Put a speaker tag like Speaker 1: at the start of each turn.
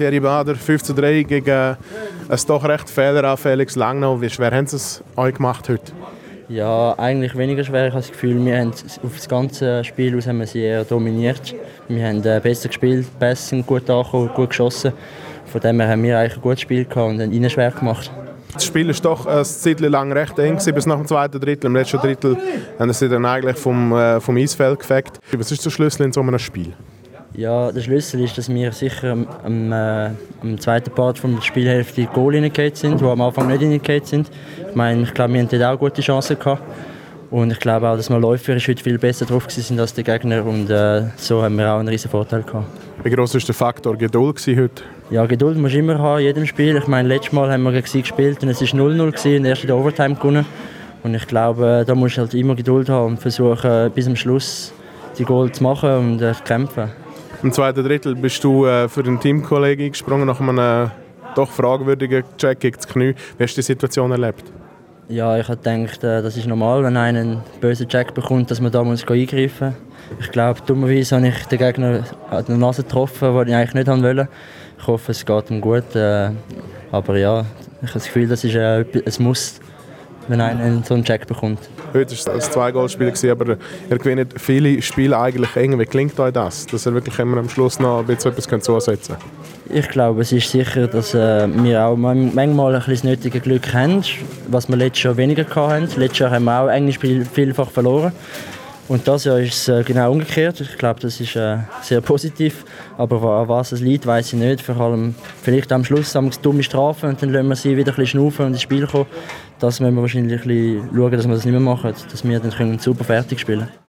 Speaker 1: Thierry Bader, 5:3 gegen ein doch recht fehleranfälliges Langnau. Wie schwer haben Sie es euch gemacht heute?
Speaker 2: Ja, eigentlich weniger schwer. Ich habe das Gefühl, wir haben auf das ganze Spiel aus haben wir sie eher dominiert. Wir haben besser gespielt, Pässe sind gut angekommen, gut geschossen. Von dem her haben wir eigentlich ein gutes Spiel gehabt und haben ihnen schwer gemacht.
Speaker 1: Das Spiel war doch eine Zeit lang recht eng, bis nach dem zweiten Drittel. Im letzten Drittel haben sie dann eigentlich vom Eisfeld gefegt. Was ist der Schlüssel in so einem Spiel?
Speaker 2: Ja, der Schlüssel ist, dass wir sicher am zweiten Part von der Spielhälfte Goal reingegangen sind, die am Anfang nicht reingegangen sind. Ich glaube, wir haben dort auch gute Chancen gehabt. Und ich glaube auch, dass wir läuferisch heute viel besser drauf waren als der Gegner. Und so haben wir auch einen riesen Vorteil gehabt.
Speaker 1: Wie gross war der Faktor Geduld heute?
Speaker 2: Ja, Geduld musst du immer haben, in jedem Spiel. Ich meine, letztes Mal haben wir gegen sie gespielt und es war 0-0 und erst in der Overtime gewonnen. Und ich glaube, da musst du halt immer Geduld haben und versuchen, bis zum Schluss die Goal zu machen und zu kämpfen.
Speaker 1: Im zweiten Drittel bist du für den Teamkollegen eingesprungen nach einem doch fragwürdigen Check gegen das Knie. Wie hast du die Situation erlebt?
Speaker 2: Ja, ich habe gedacht, das ist normal, wenn einer einen bösen Check bekommt, dass man da eingreifen muss. Ich glaube, dummerweise habe ich den Gegner an der Nase getroffen, die ich eigentlich nicht wollte. Ich hoffe, es geht ihm gut. Aber ja, ich habe das Gefühl, das ist ein Muss, wenn einer so einen Check bekommt. Heute
Speaker 1: war es ein 2-Goal-Spiel, aber ihr gewinnt viele Spiele eigentlich eng. Wie klingt euch das, dass ihr wirklich immer am Schluss noch etwas zusetzen könnt?
Speaker 2: Ich glaube, es ist sicher, dass wir auch manchmal ein bisschen das nötige Glück haben, was wir letztes Jahr weniger hatten. Letztes Jahr haben wir auch enge Spiele vielfach verloren. Und das Jahr ist es genau umgekehrt. Ich glaube, das ist sehr positiv. Aber an was es liegt, weiß ich nicht. Vor allem vielleicht am Schluss haben wir dumme Strafen und dann lassen wir sie wieder ein bisschen schnaufen und ins Spiel kommen. Das müssen wir wahrscheinlich ein bisschen schauen, dass wir das nicht mehr machen, dass wir dann super fertig spielen können.